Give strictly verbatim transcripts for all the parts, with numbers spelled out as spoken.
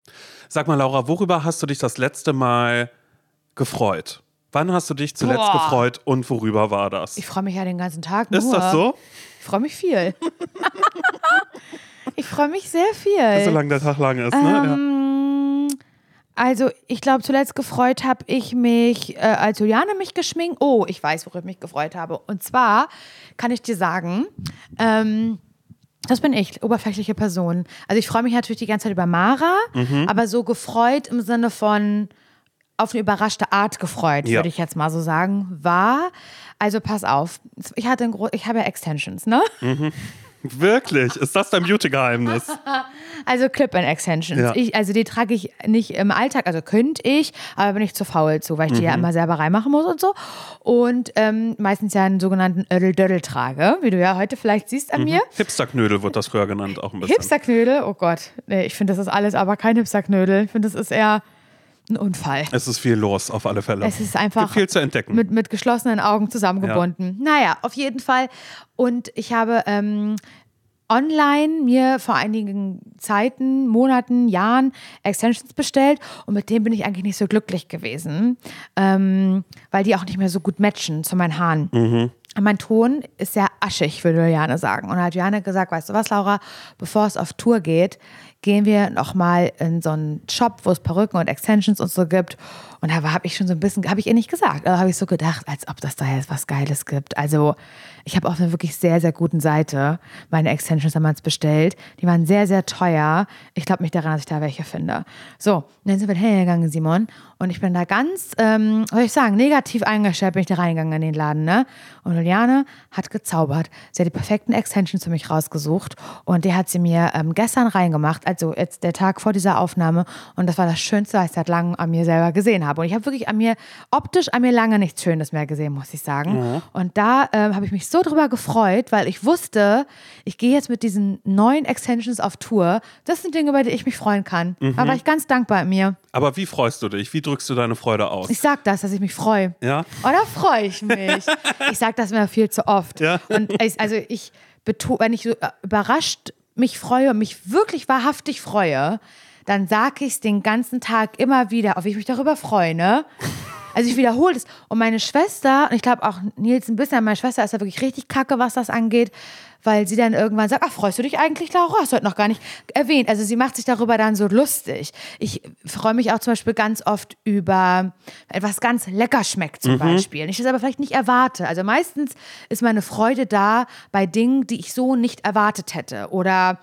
Sag mal, Laura, worüber hast du dich das letzte Mal gefreut? Wann hast du dich zuletzt Boah. gefreut und worüber war das? Ich freue mich ja den ganzen Tag nur. Ist das so? Ich freue mich viel. Ich freue mich sehr viel. Solange der Tag lang ist, ne? Ähm, ja. Also ich glaube, zuletzt gefreut habe ich mich, äh, als Juliane mich geschminkt. Oh, ich weiß, worüber ich mich gefreut habe. Und zwar kann ich dir sagen, ähm, das bin ich, oberflächliche Person. Also ich freue mich natürlich die ganze Zeit über Mara, mhm. aber so gefreut im Sinne von auf eine überraschte Art gefreut, ja. würde ich jetzt mal so sagen, war, also pass auf, ich hatte ein Gro- ich habe ja Extensions, ne? Mhm. Wirklich? Ist das dein Beauty-Geheimnis? Also Clip-In-Extensions. Ja. Ich, also die trage ich nicht im Alltag, also könnte ich, aber bin ich zu faul zu, weil ich die mhm. ja immer selber reinmachen muss und so. Und ähm, meistens ja einen sogenannten Ödel-Dödel trage, wie du ja heute vielleicht siehst an mhm. mir. Hipsterknödel wird das früher genannt, auch ein bisschen. Hipsterknödel? Oh Gott. Nee, ich finde, das ist alles aber kein Hipsterknödel. Ich finde, das ist eher ein Unfall. Es ist viel los, auf alle Fälle. Es ist einfach Gibt viel zu entdecken. Mit, mit geschlossenen Augen zusammengebunden. Ja. Naja, auf jeden Fall. Und ich habe ähm, online mir vor einigen Zeiten, Monaten, Jahren Extensions bestellt und mit denen bin ich eigentlich nicht so glücklich gewesen, ähm, weil die auch nicht mehr so gut matchen zu meinen Haaren. Mhm. Mein Ton ist sehr aschig, würde Juliane sagen. Und da hat Juliane gesagt, weißt du was, Laura, bevor es auf Tour geht, gehen wir nochmal in so einen Shop, wo es Perücken und Extensions und so gibt. Und da habe ich schon so ein bisschen, habe ich ihr nicht gesagt, aber habe ich so gedacht, als ob das da jetzt was Geiles gibt. Also ich habe auf einer wirklich sehr, sehr guten Seite meine Extensions damals bestellt. Die waren sehr, sehr teuer. Ich glaube nicht daran, dass ich da welche finde. So, und dann sind wir hingegangen, Simon. Und ich bin da ganz, ähm, was soll ich sagen, negativ eingestellt bin ich da reingegangen in den Laden, ne? Und Juliane hat gezaubert. Sie hat die perfekten Extensions für mich rausgesucht und die hat sie mir ähm, gestern reingemacht, also jetzt der Tag vor dieser Aufnahme. Und das war das Schönste, was ich seit langem an mir selber gesehen habe. Und ich habe wirklich an mir, optisch an mir lange nichts Schönes mehr gesehen, muss ich sagen. Mhm. Und da ähm, habe ich mich so drüber gefreut, weil ich wusste, ich gehe jetzt mit diesen neuen Extensions auf Tour. Das sind Dinge, über die ich mich freuen kann. Mhm. Da war ich ganz dankbar in mir. Aber wie freust du dich? Wie drückst du deine Freude aus? Ich sag das, dass ich mich freue. Ja? Oh, da freue ich mich. Ich sag das mir viel zu oft. Ja? Und ich, also ich betone, wenn ich so überrascht mich freue und mich wirklich wahrhaftig freue, dann sage ich es den ganzen Tag immer wieder, auf wie ich mich darüber freue, ne? Also ich wiederhole es. Und meine Schwester, und ich glaube auch Nils ein bisschen, meine Schwester ist ja wirklich richtig kacke, was das angeht, weil sie dann irgendwann sagt, ach, freust du dich eigentlich, Laura? Hast du heute noch gar nicht erwähnt. Also sie macht sich darüber dann so lustig. Ich freue mich auch zum Beispiel ganz oft über etwas ganz lecker schmeckt zum mhm. Beispiel. Ich das aber vielleicht nicht erwarte. Also meistens ist meine Freude da bei Dingen, die ich so nicht erwartet hätte. Oder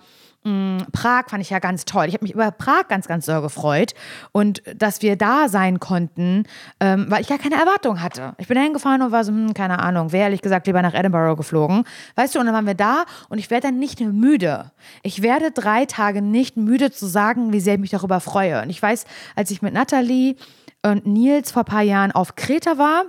Prag fand ich ja ganz toll. Ich habe mich über Prag ganz, ganz sehr gefreut und dass wir da sein konnten, ähm, weil ich gar keine Erwartung hatte. Ich bin da hingefahren und war so, hm, keine Ahnung, wäre ehrlich gesagt lieber nach Edinburgh geflogen. Weißt du, und dann waren wir da und ich werde dann nicht müde. Ich werde drei Tage nicht müde zu sagen, wie sehr ich mich darüber freue. Und ich weiß, als ich mit Nathalie und Nils vor ein paar Jahren auf Kreta war,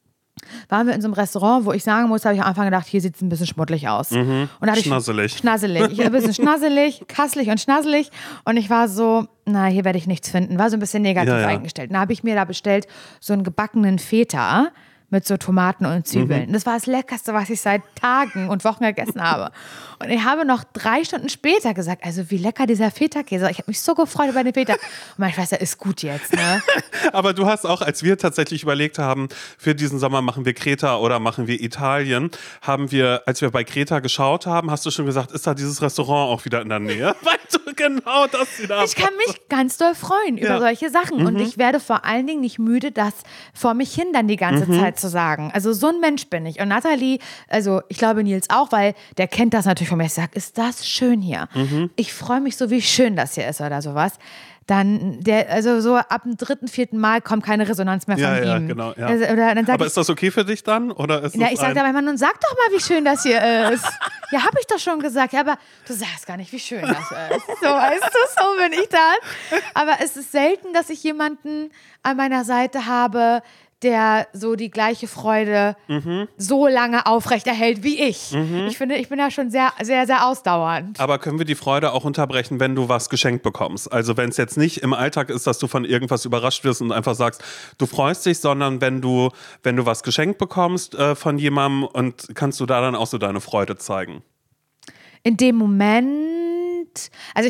waren wir in so einem Restaurant, wo ich sagen muss, habe ich am Anfang gedacht, hier sieht es ein bisschen schmuddelig aus. Mhm. Und da schnasselig. Ich, schnasselig. Ich ein bisschen schnasselig, kasselig und schnasselig. Und ich war so, na, hier werde ich nichts finden. War so ein bisschen negativ ja, ja. eingestellt. Dann habe ich mir da bestellt so einen gebackenen Feta mit so Tomaten und Zwiebeln. Mhm. Das war das Leckerste, was ich seit Tagen und Wochen gegessen habe. Und ich habe noch drei Stunden später gesagt, also wie lecker dieser Feta-Käse. Ich habe mich so gefreut über den Feta. Und meine Schwester, ist gut jetzt, ne? Aber du hast auch, als wir tatsächlich überlegt haben, für diesen Sommer machen wir Kreta oder machen wir Italien, haben wir, als wir bei Kreta geschaut haben, hast du schon gesagt, ist da dieses Restaurant auch wieder in der Nähe? Weil du genau das wieder Ich kann mich ganz doll freuen über ja. solche Sachen. Mhm. Und ich werde vor allen Dingen nicht müde, das vor mich hin dann die ganze mhm. Zeit zu sagen. Also so ein Mensch bin ich. Und Nathalie, also ich glaube Nils auch, weil der kennt das natürlich von mir. Ich sage, ist das schön hier? Mhm. Ich freue mich so, wie schön das hier ist oder sowas. Dann, der, also so ab dem dritten, vierten Mal kommt keine Resonanz mehr von ja, ihm. Ja, genau, ja. Also, oder dann aber ich, ist das okay für dich dann? Oder ist ja, das ich sage aber immer, nun sag doch mal, wie schön das hier ist. Ja, habe ich doch schon gesagt. Ja, aber du sagst gar nicht, wie schön das ist. So, weißt du, so bin ich dann. Aber es ist selten, dass ich jemanden an meiner Seite habe, der so die gleiche Freude mhm. so lange aufrechterhält wie ich. Mhm. Ich finde, ich bin da schon sehr, sehr, sehr ausdauernd. Aber können wir die Freude auch unterbrechen, wenn du was geschenkt bekommst? Also wenn es jetzt nicht im Alltag ist, dass du von irgendwas überrascht wirst und einfach sagst, du freust dich, sondern wenn du, wenn du was geschenkt bekommst äh, von jemandem und kannst du da dann auch so deine Freude zeigen? In dem Moment, also ich finde es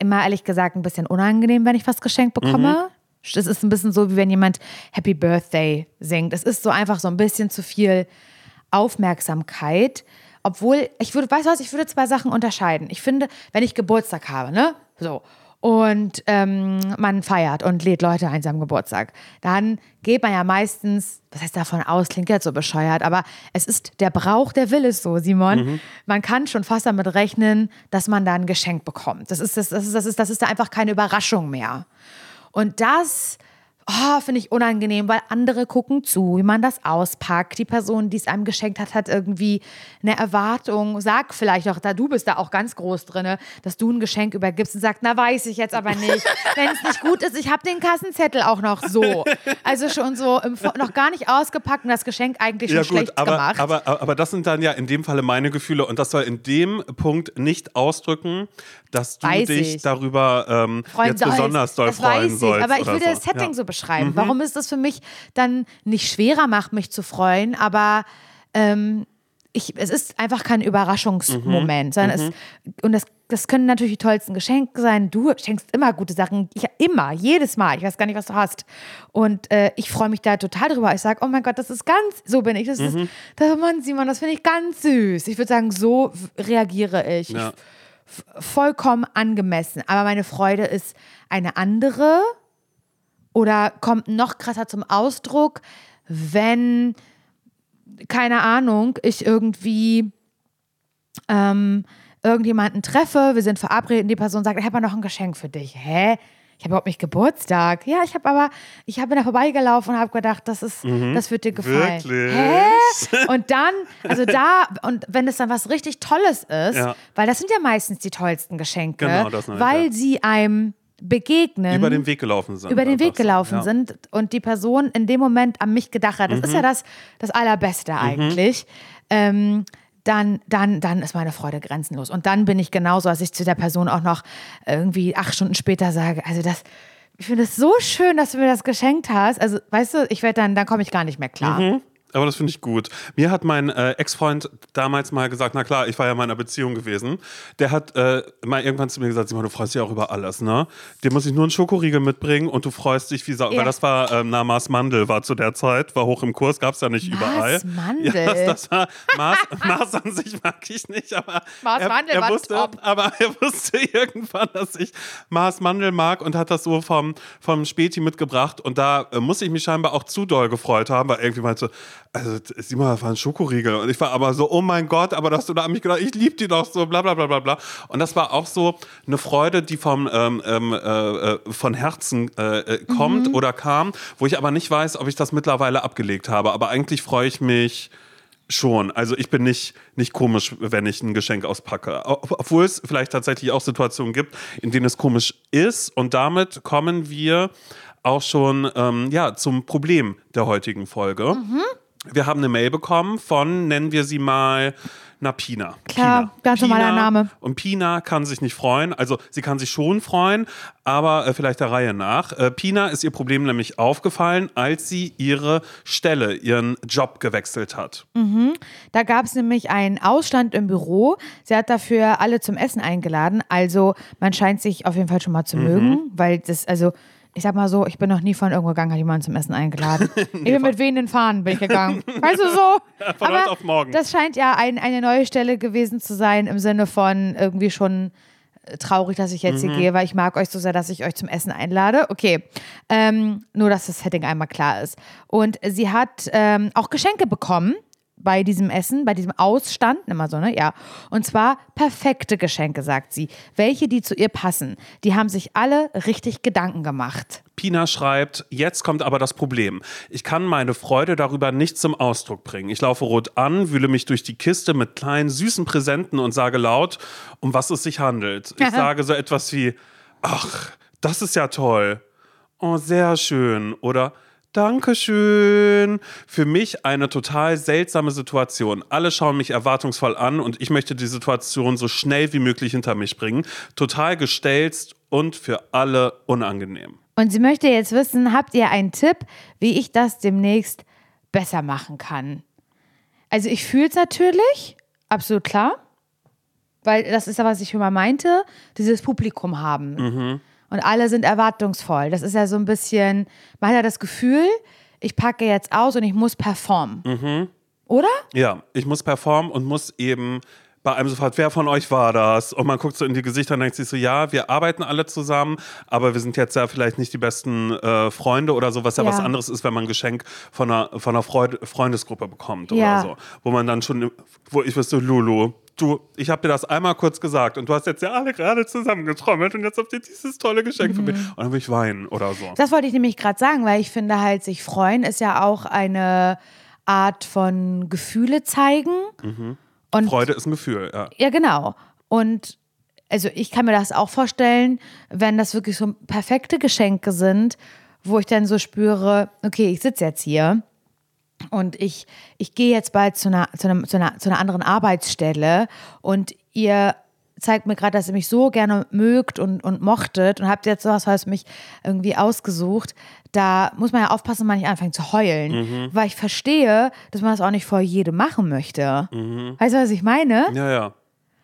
immer, ehrlich gesagt, ein bisschen unangenehm, wenn ich was geschenkt bekomme. Mhm. Das ist ein bisschen so, wie wenn jemand Happy Birthday singt. Es ist so einfach so ein bisschen zu viel Aufmerksamkeit. Obwohl, ich würde, weißt du was, ich würde zwei Sachen unterscheiden. Ich finde, wenn ich Geburtstag habe, ne, so, und ähm, man feiert und lädt Leute ein seinem Geburtstag, dann geht man ja meistens, was heißt davon aus, klingt jetzt so bescheuert, aber es ist der Brauch, der will es so, Simon. Mhm. Man kann schon fast damit rechnen, dass man da ein Geschenk bekommt. Das ist, das, das ist, das ist, das ist da einfach keine Überraschung mehr. Und das oh, finde ich unangenehm, weil andere gucken zu, wie man das auspackt. Die Person, die es einem geschenkt hat, hat irgendwie eine Erwartung. Sag vielleicht auch, da du bist da auch ganz groß drin, dass du ein Geschenk übergibst und sagst, na weiß ich jetzt aber nicht. Wenn es nicht gut ist, ich habe den Kassenzettel auch noch so. Also schon so im, noch gar nicht ausgepackt und das Geschenk eigentlich schon ja, gut, schlecht aber, gemacht. Aber, aber, aber das sind dann ja in dem Falle meine Gefühle und das soll in dem Punkt nicht ausdrücken, dass du weiß dich ich. darüber ähm, jetzt sollst. besonders doll das freuen weiß ich. sollst. Aber ich will so. das Setting ja. so beschreiben. Mhm. Warum ist das für mich dann nicht schwerer macht, mich zu freuen, aber ähm, ich, es ist einfach kein Überraschungsmoment. Mhm. Sondern mhm. Es, und das, das können natürlich die tollsten Geschenke sein. Du schenkst immer gute Sachen. Ich, immer, jedes Mal. Ich weiß gar nicht, was du hast. Und äh, ich freue mich da total drüber. Ich sage, oh mein Gott, das ist ganz, so bin ich. Das mhm. ist, das, Mann, Simon, das finde ich ganz süß. Ich würde sagen, so reagiere ich. Ja. ich vollkommen angemessen. Aber meine Freude ist eine andere oder kommt noch krasser zum Ausdruck, wenn, keine Ahnung, ich irgendwie ähm, irgendjemanden treffe, wir sind verabredet und die Person sagt, ich habe noch ein Geschenk für dich. Hä? Ich habe überhaupt nicht Geburtstag. Ja, ich habe aber, ich habe da vorbeigelaufen und habe gedacht, das ist, mhm. das wird dir gefallen. Wirklich? Hä? Und dann, also da, und wenn es dann was richtig Tolles ist, ja. weil das sind ja meistens die tollsten Geschenke, genau, das nicht, weil ja. sie einem begegnen. Über den Weg gelaufen sind. Über den Weg gelaufen ja. sind und die Person in dem Moment an mich gedacht hat. Das mhm. ist ja das, das Allerbeste eigentlich. Mhm. Ähm, Dann, dann, dann ist meine Freude grenzenlos. Und dann bin ich genauso, als ich zu der Person auch noch irgendwie acht Stunden später sage, also das, ich finde es so schön, dass du mir das geschenkt hast. Also, weißt du, ich werde dann, dann komme ich gar nicht mehr klar. Mhm. Aber das finde ich gut. Mir hat mein äh, Ex-Freund damals mal gesagt, na klar, ich war ja mal in einer Beziehung gewesen. Der hat äh, mal irgendwann zu mir gesagt, Simon, du freust dich auch über alles, ne? Dir muss ich nur einen Schokoriegel mitbringen und du freust dich wie Sau. Ja. Weil das war, ähm, na, Mars Mandel war zu der Zeit, war hoch im Kurs, gab es ja nicht Mars überall. Mars Mandel? Ja, das, das war, Mars, Mars an sich mag ich nicht, aber Mars er, Mandel er war wusste, top. aber er wusste irgendwann, dass ich Mars Mandel mag und hat das so vom, vom Späti mitgebracht und da äh, muss ich mich scheinbar auch zu doll gefreut haben, weil irgendwie meinte, also Simon, das war ein Schokoriegel. Und ich war aber so, oh mein Gott, aber dass du da an mich gedacht, ich liebe die doch so, bla bla bla bla bla. Und das war auch so eine Freude, die vom, ähm, äh, von Herzen äh, kommt mhm. oder kam, wo ich aber nicht weiß, ob ich das mittlerweile abgelegt habe. Aber eigentlich freue ich mich schon. Also ich bin nicht, nicht komisch, wenn ich ein Geschenk auspacke. Obwohl es vielleicht tatsächlich auch Situationen gibt, in denen es komisch ist. Und damit kommen wir auch schon ähm, ja, zum Problem der heutigen Folge. Mhm. Wir haben eine Mail bekommen von, nennen wir sie mal, na Pina. Klar, Pina. ganz Pina, normaler Name. Und Pina kann sich nicht freuen, also sie kann sich schon freuen, aber äh, vielleicht der Reihe nach. Äh, Pina ist ihr Problem nämlich aufgefallen, als sie ihre Stelle, ihren Job gewechselt hat. Mhm. Da gab es nämlich einen Ausstand im Büro. Sie hat dafür alle zum Essen eingeladen, also man scheint sich auf jeden Fall schon mal zu mhm. mögen, weil das, also ich sag mal so, ich bin noch nie von irgendwo gegangen, hat jemanden zum Essen eingeladen. nee, ich bin mit wehenden Fahnen bin ich gegangen. Weißt du so? Ja, von heute auf morgen. Das scheint ja ein, eine neue Stelle gewesen zu sein, im Sinne von irgendwie schon traurig, dass ich jetzt mhm. hier gehe, weil ich mag euch so sehr, dass ich euch zum Essen einlade. Okay, ähm, nur, dass das Setting einmal klar ist. Und sie hat ähm, auch Geschenke bekommen bei diesem Essen, bei diesem Ausstand, immer so, ne? Ja. Und zwar perfekte Geschenke, sagt sie. Welche, die zu ihr passen. Die haben sich alle richtig Gedanken gemacht. Pina schreibt, jetzt kommt aber das Problem. Ich kann meine Freude darüber nicht zum Ausdruck bringen. Ich laufe rot an, wühle mich durch die Kiste mit kleinen, süßen Präsenten und sage laut, um was es sich handelt. Ich sage so etwas wie, ach, das ist ja toll. Oh, sehr schön. Oder Dankeschön. Für mich eine total seltsame Situation. Alle schauen mich erwartungsvoll an und ich möchte die Situation so schnell wie möglich hinter mich bringen. Total gestelzt und für alle unangenehm. Und sie möchte jetzt wissen, habt ihr einen Tipp, wie ich das demnächst besser machen kann? Also ich fühle es natürlich, absolut klar. Weil das ist ja, was ich immer meinte, dieses Publikum haben. Mhm. Und alle sind erwartungsvoll. Das ist ja so ein bisschen, man hat ja das Gefühl, ich packe jetzt aus und ich muss performen. Mhm. Oder? Ja, ich muss performen und muss eben bei einem sofort, wer von euch war das? Und man guckt so in die Gesichter und denkt sich so, ja, wir arbeiten alle zusammen, aber wir sind jetzt ja vielleicht nicht die besten äh, Freunde oder so, was ja, ja was anderes ist, wenn man ein Geschenk von einer, von einer Freud- Freundesgruppe bekommt ja. oder so. Wo man dann schon, wo ich wüsste, Lulu, du, ich habe dir das einmal kurz gesagt und du hast jetzt ja alle gerade zusammengetrommelt und jetzt habt ihr dieses tolle Geschenk mhm. für mich. Und dann will ich weinen oder so. Das wollte ich nämlich gerade sagen, weil ich finde halt, sich freuen ist ja auch eine Art von Gefühle zeigen. Mhm. Und Freude ist ein Gefühl, ja. Ja, genau. Und also ich kann mir das auch vorstellen, wenn das wirklich so perfekte Geschenke sind, wo ich dann so spüre, okay, ich sitze jetzt hier und ich, ich gehe jetzt bald zu einer, zu, einer, zu, einer, zu einer anderen Arbeitsstelle und ihr zeigt mir gerade, dass ihr mich so gerne mögt und, und mochtet und habt jetzt sowas für mich irgendwie ausgesucht. Da muss man ja aufpassen, man nicht anfängt zu heulen. Mhm. Weil ich verstehe, dass man das auch nicht vor jedem machen möchte. Mhm. Weißt du, was ich meine? Ja, ja.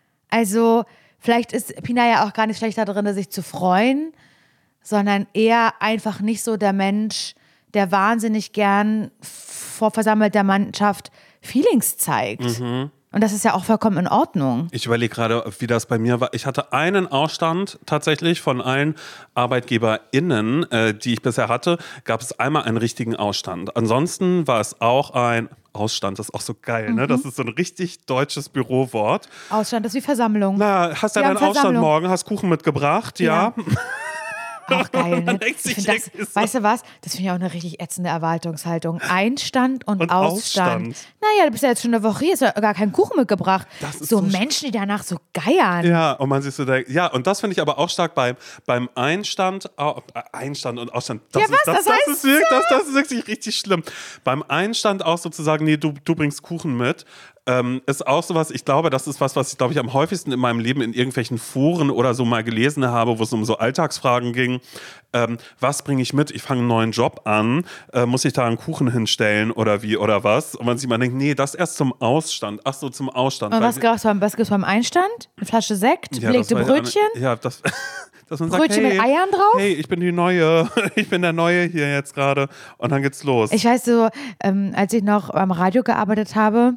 Also vielleicht ist Pina ja auch gar nicht schlecht darin, sich zu freuen, sondern eher einfach nicht so der Mensch, der wahnsinnig gern vor versammelter Mannschaft Feelings zeigt. Mhm. Und das ist ja auch vollkommen in Ordnung. Ich überlege gerade, wie das bei mir war. Ich hatte einen Ausstand tatsächlich von allen ArbeitgeberInnen, äh, die ich bisher hatte, gab es einmal einen richtigen Ausstand. Ansonsten war es auch ein Ausstand, das ist auch so geil, mhm. ne? Das ist so ein richtig deutsches Bürowort. Ausstand ist wie Versammlung. Na, hast ja deinen Ausstand morgen, hast Kuchen mitgebracht, ja. ja. Auch geil, ne? Ich find das, so. Weißt du was? Das finde ich auch eine richtig ätzende Erwartungshaltung. Einstand und, und Ausstand. Ausstand. Naja, du bist ja jetzt schon eine Woche hier, hast ja gar keinen Kuchen mitgebracht. So, so Menschen, die danach so geiern. Ja, und man sich so denkt, ja, und das finde ich aber auch stark beim, beim Einstand, oh, Einstand und Ausstand. Das, ja, was? Ist, das, das, das, heißt ist wirklich, das, das ist wirklich richtig schlimm. Beim Einstand auch sozusagen, nee, du, du bringst Kuchen mit. Ähm, ist auch sowas, ich glaube, das ist was, was ich, glaube ich, am häufigsten in meinem Leben in irgendwelchen Foren oder so mal gelesen habe, wo es um so Alltagsfragen ging. Ähm, was bringe ich mit? Ich fange einen neuen Job an. Äh, muss ich da einen Kuchen hinstellen oder wie oder was? Und man sich mal denkt, nee, das erst zum Ausstand. Ach so, zum Ausstand. Und was gibt es beim, beim Einstand? Eine Flasche Sekt? Ja, belegte Brötchen? Eine, ja, das... Dass man Brötchen sagt, hey, mit Eiern drauf? Hey, ich bin die Neue, ich bin der Neue hier jetzt gerade. Und dann geht's los. Ich weiß so, ähm, als ich noch am Radio gearbeitet habe,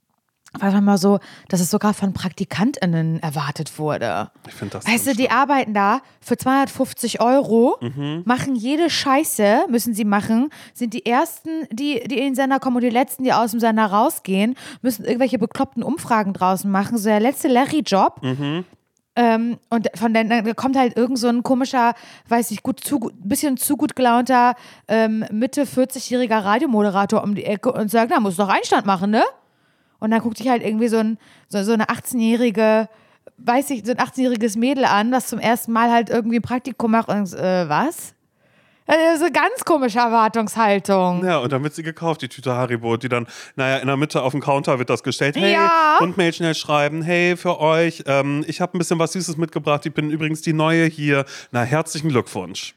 war es mal so, dass es sogar von PraktikantInnen erwartet wurde. Ich finde das Weißt du, die arbeiten da für zweihundertfünfzig Euro, mhm. machen jede Scheiße, müssen sie machen, sind die Ersten, die, die in den Sender kommen und die Letzten, die aus dem Sender rausgehen, müssen irgendwelche bekloppten Umfragen draußen machen, so der letzte Larry-Job. Mhm. Ähm, und von dann, dann kommt halt irgend so ein komischer, weiß ich, gut, zu, bisschen zu gut gelaunter ähm, Mitte vierzig-jähriger Radiomoderator um die Ecke und sagt, na, muss doch Einstand machen, ne? Und dann guckt dich halt irgendwie so, ein, so, so eine achtzehnjährige, weiß ich, so ein achtzehnjähriges Mädel an, das zum ersten Mal halt irgendwie ein Praktikum macht und äh, was? Das ist eine ganz komische Erwartungshaltung. Ja, und dann wird sie gekauft, die Tüte Haribo, die dann, naja, in der Mitte auf dem Counter wird das gestellt. Hey, ja. Und Mail schnell schreiben, hey, für euch, ähm, ich habe ein bisschen was Süßes mitgebracht, ich bin übrigens die Neue hier. Na, herzlichen Glückwunsch.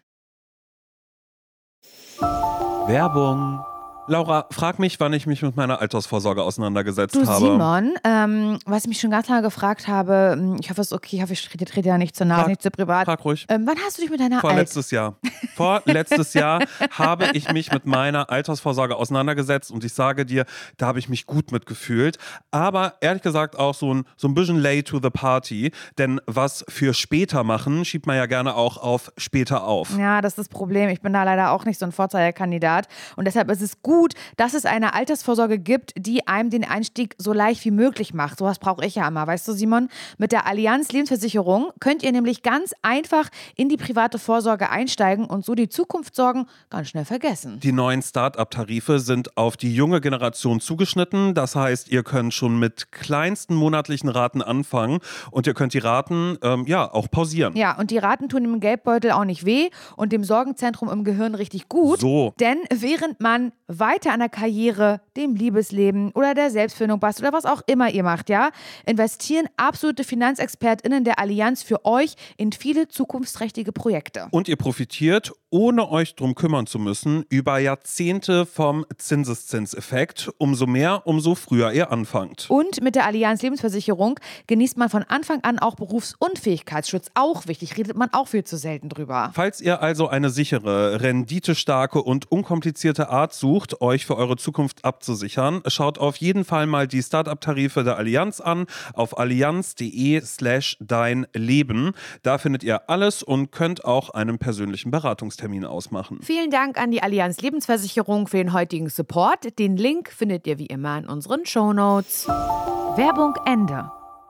Werbung. Laura, frag mich, wann ich mich mit meiner Altersvorsorge auseinandergesetzt du, habe. Simon, ähm, was ich mich schon ganz lange gefragt habe, ich hoffe, es ist okay, ich hoffe, ich trete, trete ja nicht zu nahe, nicht zu privat. Frag ruhig. Ähm, wann hast du dich mit deiner Vorletztes Jahr. Vorletztes Jahr habe ich mich mit meiner Altersvorsorge auseinandergesetzt und ich sage dir, da habe ich mich gut mitgefühlt. Aber ehrlich gesagt auch so ein, so ein bisschen late to the party, denn was für später machen, schiebt man ja gerne auch auf später auf. Ja, das ist das Problem. Ich bin da leider auch nicht so ein Vorzeigekandidat und deshalb ist es gut, Gut, dass es eine Altersvorsorge gibt, die einem den Einstieg so leicht wie möglich macht. Sowas brauche ich ja immer, weißt du, Simon? Mit der Allianz Lebensversicherung könnt ihr nämlich ganz einfach in die private Vorsorge einsteigen und so die Zukunftssorgen ganz schnell vergessen. Die neuen Start-up-Tarife sind auf die junge Generation zugeschnitten. Das heißt, ihr könnt schon mit kleinsten monatlichen Raten anfangen und ihr könnt die Raten ähm, ja auch pausieren. Ja, und die Raten tun im Geldbeutel auch nicht weh und dem Sorgenzentrum im Gehirn richtig gut. So. Denn während man weiter an der Karriere, dem Liebesleben oder der Selbstfindung bastelt oder was auch immer ihr macht, ja, investieren absolute FinanzexpertInnen der Allianz für euch in viele zukunftsträchtige Projekte. Und ihr profitiert ohne euch drum kümmern zu müssen, über Jahrzehnte vom Zinseszinseffekt. Umso mehr, umso früher ihr anfangt. Und mit der Allianz Lebensversicherung genießt man von Anfang an auch Berufsunfähigkeitsschutz. Auch wichtig, redet man auch viel zu selten drüber. Falls ihr also eine sichere, renditestarke und unkomplizierte Art sucht, euch für eure Zukunft abzusichern, schaut auf jeden Fall mal die Start-up-Tarife der Allianz an auf allianz.de slash dein Leben. Da findet ihr alles und könnt auch einen persönlichen Beratungstermin ausmachen. Vielen Dank an die Allianz Lebensversicherung für den heutigen Support. Den Link findet ihr wie immer in unseren Shownotes. Werbung Ende.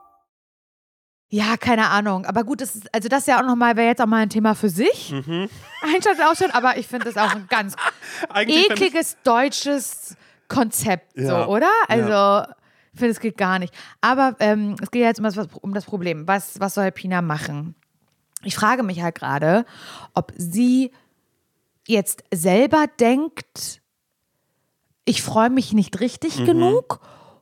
Ja, keine Ahnung. Aber gut, das ist, also das ja auch nochmal, wäre jetzt auch mal ein Thema für sich. Mhm. Einstand auch schon, aber ich finde das auch ein ganz ekliges deutsches Konzept, ja. So, oder? Also, ja. Ich finde, es geht gar nicht. Aber ähm, es geht jetzt um das, um das Problem. Was, was soll Pina machen? Ich frage mich halt gerade, ob sie jetzt selber denkt, ich freue mich nicht richtig mhm. genug,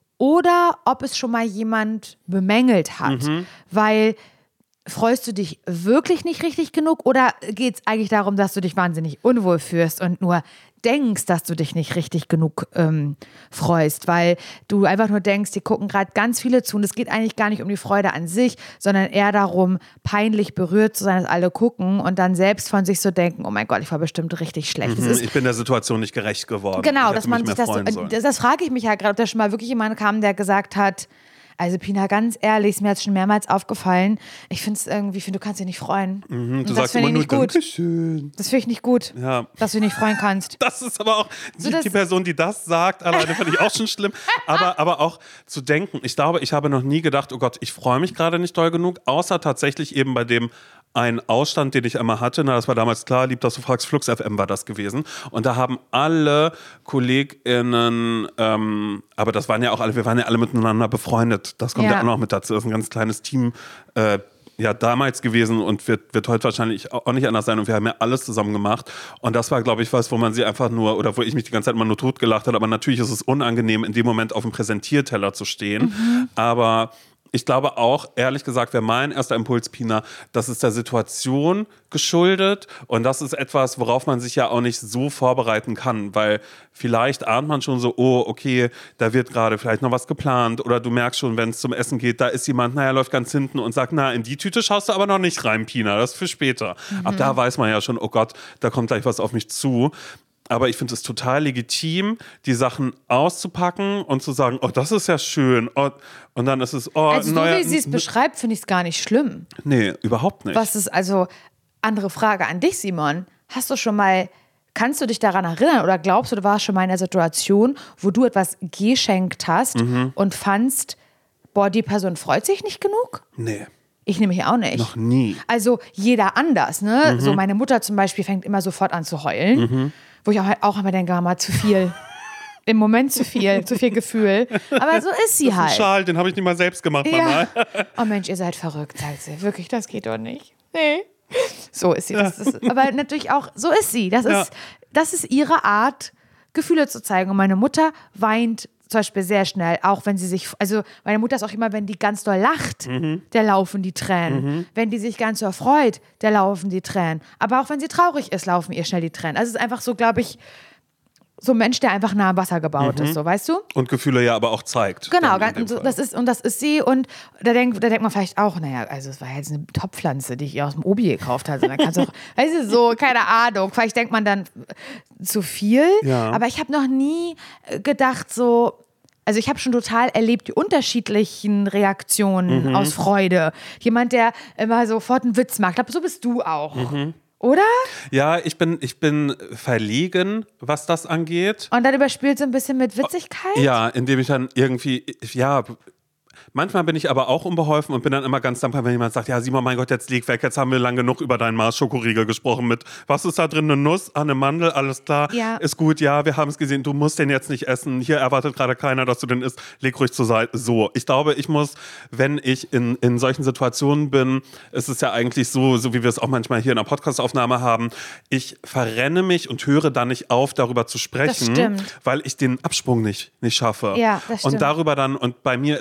oder ob es schon mal jemand bemängelt hat. Mhm. Weil, freust du dich wirklich nicht richtig genug oder geht es eigentlich darum, dass du dich wahnsinnig unwohl fühlst und nur denkst, dass du dich nicht richtig genug ähm, freust, weil du einfach nur denkst, die gucken gerade ganz viele zu und es geht eigentlich gar nicht um die Freude an sich, sondern eher darum, peinlich berührt zu sein, dass alle gucken und dann selbst von sich so denken, oh mein Gott, ich war bestimmt richtig schlecht. Mhm, ist, ich bin der Situation nicht gerecht geworden. Genau, dass man sich das, das, das frage ich mich ja gerade, ob da schon mal wirklich jemand kam, der gesagt hat, also Pina, ganz ehrlich, ist mir jetzt schon mehrmals aufgefallen. Ich finde es irgendwie, ich finde, du kannst dich nicht freuen. Mhm, du sagst immer nur Dankeschön. Das finde ich nicht gut, ja. Dass du dich nicht freuen kannst. Das ist aber auch, die, so, die Person, die das sagt, alleine finde ich auch schon schlimm. Aber, aber auch zu denken, ich glaube, ich habe noch nie gedacht, oh Gott, ich freue mich gerade nicht doll genug, außer tatsächlich eben bei dem ein Ausstand, den ich einmal hatte, na, das war damals klar, lieb, dass du fragst, Flux F M war das gewesen. Und da haben alle KollegInnen, ähm, aber das waren ja auch alle, wir waren ja alle miteinander befreundet. Das kommt ja, ja auch noch mit dazu. Das ist ein ganz kleines Team, äh, ja, damals gewesen und wird, wird heute wahrscheinlich auch nicht anders sein. Und wir haben ja alles zusammen gemacht. Und das war, glaube ich, was, wo man sie einfach nur, oder wo ich mich die ganze Zeit immer nur totgelacht habe. Aber natürlich ist es unangenehm, in dem Moment auf dem Präsentierteller zu stehen. Mhm. Aber ich glaube auch, ehrlich gesagt, wäre mein erster Impuls, Pina, das ist der Situation geschuldet und das ist etwas, worauf man sich ja auch nicht so vorbereiten kann, weil vielleicht ahnt man schon so, oh, okay, da wird gerade vielleicht noch was geplant oder du merkst schon, wenn es zum Essen geht, da ist jemand, naja, läuft ganz hinten und sagt, na, in die Tüte schaust du aber noch nicht rein, Pina, das ist für später. Mhm. Ab da weiß man ja schon, oh Gott, da kommt gleich was auf mich zu. Aber ich finde es total legitim, die Sachen auszupacken und zu sagen, oh, das ist ja schön. Oh, und dann ist es, oh, also neuer, so wie sie es beschreibt, finde ich es gar nicht schlimm. Nee, überhaupt nicht. Was ist also, andere Frage an dich, Simon. Hast du schon mal, kannst du dich daran erinnern oder glaubst du, du warst schon mal in einer Situation, wo du etwas geschenkt hast mhm. und fandst, boah, die Person freut sich nicht genug? Nee. Ich nämlich auch nicht. Noch nie. Also jeder anders, ne? Mhm. So meine Mutter zum Beispiel fängt immer sofort an zu heulen. Mhm. Wo ich auch, auch immer denke, mal zu viel. Im Moment zu viel, zu viel Gefühl. Aber so ist sie das ist halt. Ein Schal, den habe ich nicht mal selbst gemacht, Mama. Ja. Oh Mensch, ihr seid verrückt, sagt sie. Wirklich, das geht doch nicht. Nee. So ist sie. Das ist, aber natürlich auch, so ist sie. Das ist, ja. das ist ihre Art, Gefühle zu zeigen. Und meine Mutter weint zum Beispiel sehr schnell, auch wenn sie sich, also meine Mutter ist auch immer, wenn die ganz doll lacht, mhm. der laufen die Tränen. Mhm. Wenn die sich ganz doll freut, der laufen die Tränen. Aber auch wenn sie traurig ist, laufen ihr schnell die Tränen. Also es ist einfach so, glaube ich, so ein Mensch, der einfach nah am Wasser gebaut mhm. ist, so, weißt du? Und Gefühle ja aber auch zeigt. Genau, ganz, so, das ist, und das ist sie. Und da denkt, da denkt man vielleicht auch, naja, also es war jetzt eine Topfpflanze, die ich ihr aus dem Obi gekauft habe. Dann kannst du auch, weißt du, so, keine Ahnung. Vielleicht denkt man dann zu viel. Ja. Aber ich habe noch nie gedacht, so, also ich habe schon total erlebt, die unterschiedlichen Reaktionen mhm. aus Freude. Jemand, der immer sofort einen Witz macht. Ich glaube, so bist du auch. Mhm. Oder? Ja, ich bin, ich bin verlegen, was das angeht. Und dann überspielt so ein bisschen mit Witzigkeit? Ja, indem ich dann irgendwie, ja, manchmal bin ich aber auch unbeholfen und bin dann immer ganz dankbar, wenn jemand sagt, ja Simon, mein Gott, jetzt leg weg, jetzt haben wir lang genug über deinen Mars-Schokoriegel gesprochen mit, was ist da drin, eine Nuss, eine Mandel, alles klar, ja. Ist gut, ja, wir haben es gesehen, du musst den jetzt nicht essen, hier erwartet gerade keiner, dass du den isst, leg ruhig zur Seite. So, ich glaube, ich muss, wenn ich in, in solchen Situationen bin, ist es ja eigentlich so, so wie wir es auch manchmal hier in einer Podcastaufnahme haben, ich verrenne mich und höre dann nicht auf, darüber zu sprechen, weil ich den Absprung nicht, nicht schaffe. Ja, das stimmt. Und darüber dann, und bei mir ist dann alles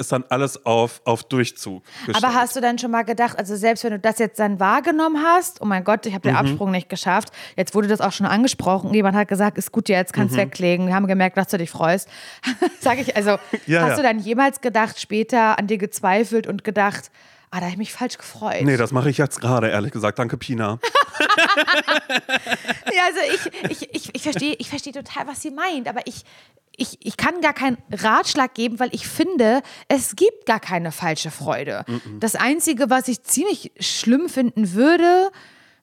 alles auf, auf Durchzug gestellt. Aber hast du dann schon mal gedacht, also selbst wenn du das jetzt dann wahrgenommen hast, oh mein Gott, ich habe den mhm. Absprung nicht geschafft, jetzt wurde das auch schon angesprochen, jemand hat gesagt, ist gut, jetzt kannst du mhm. weglegen, wir haben gemerkt, dass du dich freust. Sag ich, also ja, hast ja. du dann jemals gedacht, später an dir gezweifelt und gedacht, ah, da habe ich mich falsch gefreut. Nee, das mache ich jetzt gerade, ehrlich gesagt. Danke, Pina. Ja, also ich, ich, ich, ich verstehe ich versteh total, was sie meint, aber ich, ich, ich kann gar keinen Ratschlag geben, weil ich finde, es gibt gar keine falsche Freude. Mm-mm. Das Einzige, was ich ziemlich schlimm finden würde,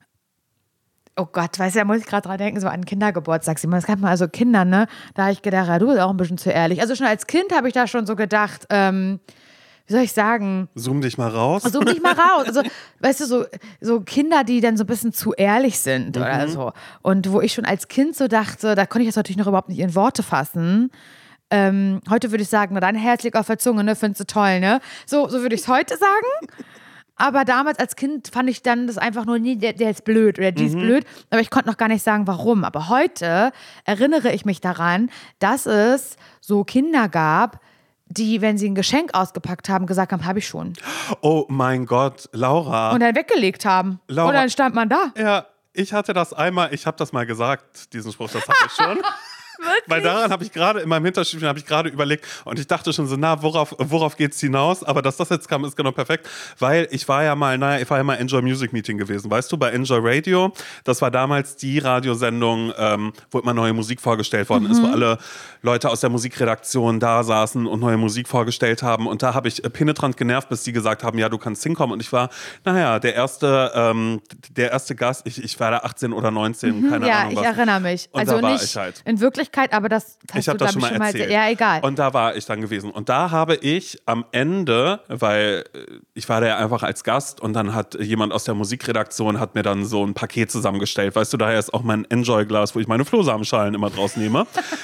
oh Gott, weißt du, da muss ich gerade dran denken, so an Kindergeburtstag. Es gab mal also Kinder, ne? Da habe ich gedacht, ja, du bist auch ein bisschen zu ehrlich. Also schon als Kind habe ich da schon so gedacht, ähm, wie soll ich sagen? Zoom dich mal raus. Zoom dich mal raus. Also, weißt du, so, so Kinder, die dann so ein bisschen zu ehrlich sind mhm. oder so. Und wo ich schon als Kind so dachte, da konnte ich das natürlich noch überhaupt nicht in Worte fassen. Ähm, heute würde ich sagen, na dann herzlich auf der Zunge, ne? Findest du toll, ne? So, so würde ich es heute sagen. Aber damals als Kind fand ich dann das einfach nur, nee, der, der ist blöd oder die mhm. ist blöd. Aber ich konnte noch gar nicht sagen, warum. Aber heute erinnere ich mich daran, dass es so Kinder gab, die, wenn sie ein Geschenk ausgepackt haben, gesagt haben, habe ich schon. Oh mein Gott, Laura. Und dann weggelegt haben. Laura. Und dann stand man da. Ja, ich hatte das einmal, ich habe das mal gesagt, diesen Spruch, das hatte ich schon. Wirklich? Weil daran habe ich gerade, in meinem Hinterstübchen habe ich gerade überlegt und ich dachte schon so, na, worauf, worauf geht's hinaus? Aber dass das jetzt kam, ist genau perfekt, weil ich war ja mal, naja, ich war ja mal Enjoy Music Meeting gewesen, weißt du, bei Enjoy Radio. Das war damals die Radiosendung, ähm, wo immer neue Musik vorgestellt worden mhm. ist, wo alle Leute aus der Musikredaktion da saßen und neue Musik vorgestellt haben. Und da habe ich penetrant genervt, bis die gesagt haben, ja, du kannst hinkommen. Und ich war, naja, der erste, ähm, der erste Gast, ich, ich war da achtzehn oder neunzehn, mhm, keine ja, Ahnung was. Ja, ich erinnere mich. Und also da war nicht ich halt. In Wirklichkeit, aber das hast ich habe du, das schon mal schon mal erzählt. Ja, egal. Und da war ich dann gewesen. Und da habe ich am Ende, weil ich war da ja einfach als Gast und dann hat jemand aus der Musikredaktion hat mir dann so ein Paket zusammengestellt. Weißt du, daher ist auch mein Enjoy-Glas, wo ich meine Flohsamenschalen immer draus nehme.